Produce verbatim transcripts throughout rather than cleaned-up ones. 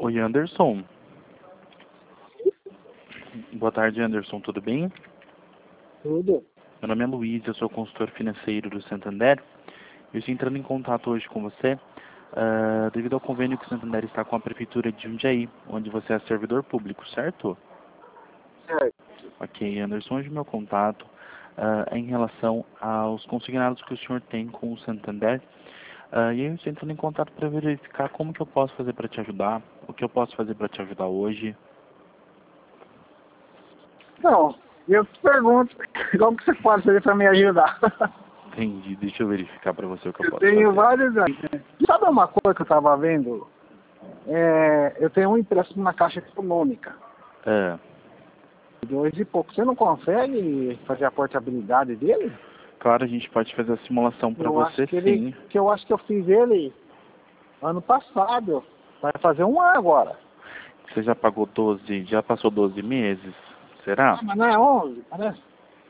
Oi, Anderson. Boa tarde, Anderson. Tudo bem? Tudo. Meu nome é Luiz, eu sou consultor financeiro do Santander. Eu estou entrando em contato hoje com você uh, devido ao convênio que o Santander está com a Prefeitura de Jundiaí, onde você é servidor público, certo? Certo. Ok, Anderson, hoje meu contato uh, é em relação aos consignados que o senhor tem com o Santander. Uh, e aí eu estou entrando em contato para verificar como que eu posso fazer para te ajudar, o que eu posso fazer para te ajudar hoje. Não, eu te pergunto, como que você pode fazer para me ajudar? Entendi, deixa eu verificar para você o que eu Eu posso tenho fazer. vários anos. Sabe uma coisa que eu estava vendo? É, eu tenho um empréstimo na Caixa Econômica, É, dois e pouco. Você não consegue fazer a portabilidade dele? claro, a gente pode fazer a simulação para Eu acho você que ele, sim. que eu acho que eu fiz ele ano passado. Vai fazer um ano agora. Você já pagou doze, já passou doze meses? Será? Ah, mas não é onze, parece.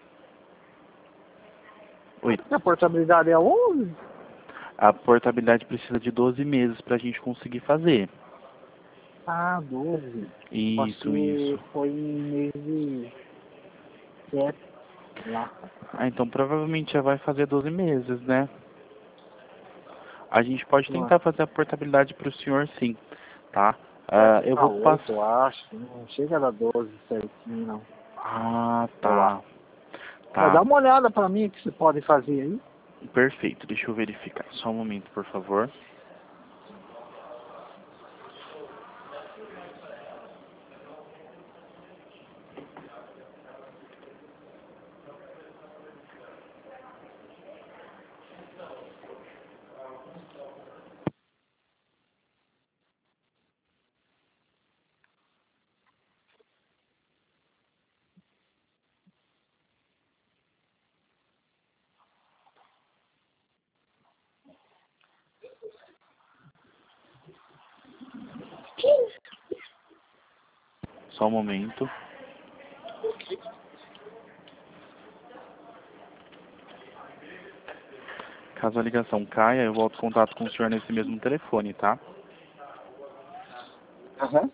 Oi, A portabilidade é onze? a portabilidade precisa de doze meses para a gente conseguir fazer. Ah, doze. Acho Isso, que isso. foi em mês de sete lá. Ah, então provavelmente já vai fazer doze meses, né? A gente pode Eu acho. tentar fazer a portabilidade para o senhor sim, tá? Pode Ah, eu ficar vou oito, eu passar... acho. Não chega a dar doze certinho, não. Ah, Eu acho. tá. Mas dá Tá. uma olhada pra mim o que você pode fazer aí. Perfeito, deixa eu verificar. Só um momento, por favor. Só um momento. Caso a ligação caia, eu volto em contato com o senhor nesse mesmo telefone, tá? Aham.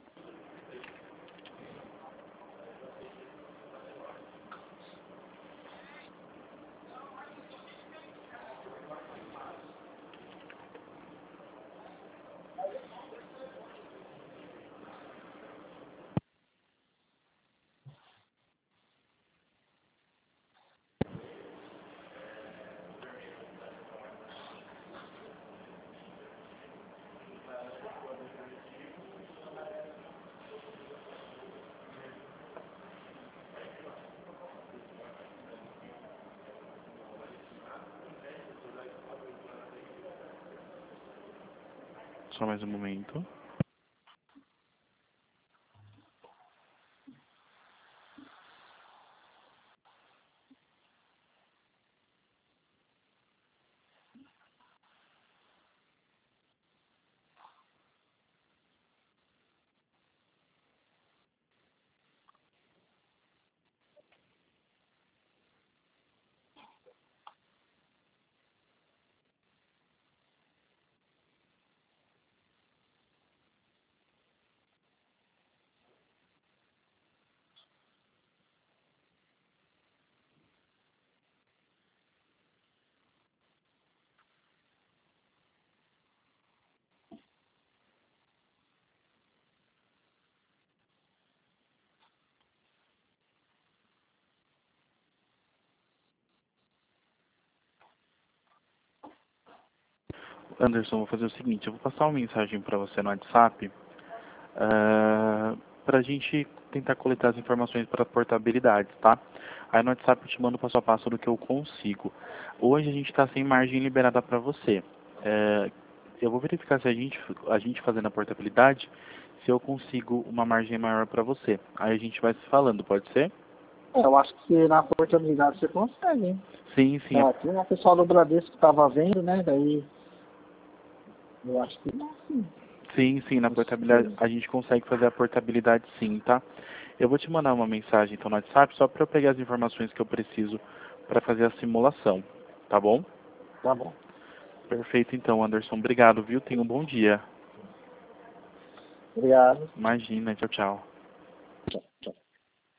Só mais um momento. Anderson, vou fazer o seguinte, eu vou passar uma mensagem para você no WhatsApp uh, para a gente tentar coletar as informações para a portabilidade, tá? Aí no WhatsApp eu te mando passo a passo do que eu consigo. Hoje a gente está sem margem liberada para você. Uh, eu vou verificar se a gente, a gente fazendo a portabilidade, se eu consigo uma margem maior para você. Aí a gente vai se falando, pode ser? É, eu acho que na portabilidade você consegue, hein? Sim, sim. É, tem uma pessoal do Bradesco que tava vendo, né? Daí eu acho que não, sim. Sim, sim, na portabilidade a gente consegue fazer a portabilidade sim, tá? Eu vou te mandar uma mensagem então no WhatsApp só para eu pegar as informações que eu preciso para fazer a simulação, tá bom? Tá bom. Perfeito então, Anderson. Obrigado, viu? Tenha um bom dia. Obrigado. Imagina, tchau, tchau. Tchau, tchau.